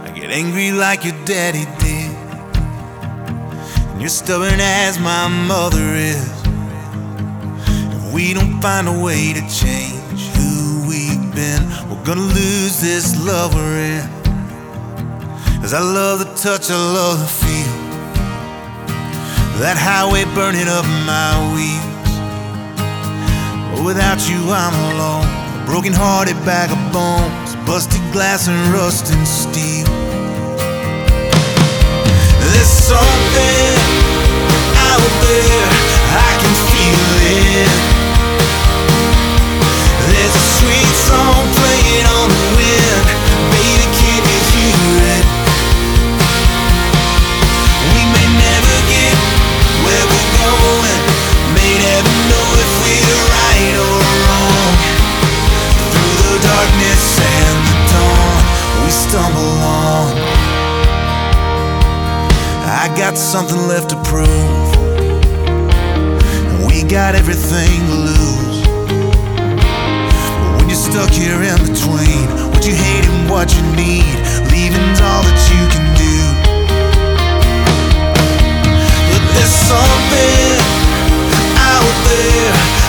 I get angry like your daddy did, and you're stubborn as my mother is. If we don't find a way to change who we've been, we're gonna lose this love we're in. 'Cause I love the touch, I love the feel, that highway burning up my wheels. But without you I'm alone, a broken-hearted bag of bones, busted glass and rusting steel. There's something out there, I can feel it. There's a sweet song playing on the wind, baby, can you hear it? We may never get where we're going, may never know if we're right or wrong. Through the darkness and the dawn, we stumble on. I got something left to prove, and we got everything to lose. But when you're stuck here in between what you hate and what you need, leaving's all that you can do. But there's something out there,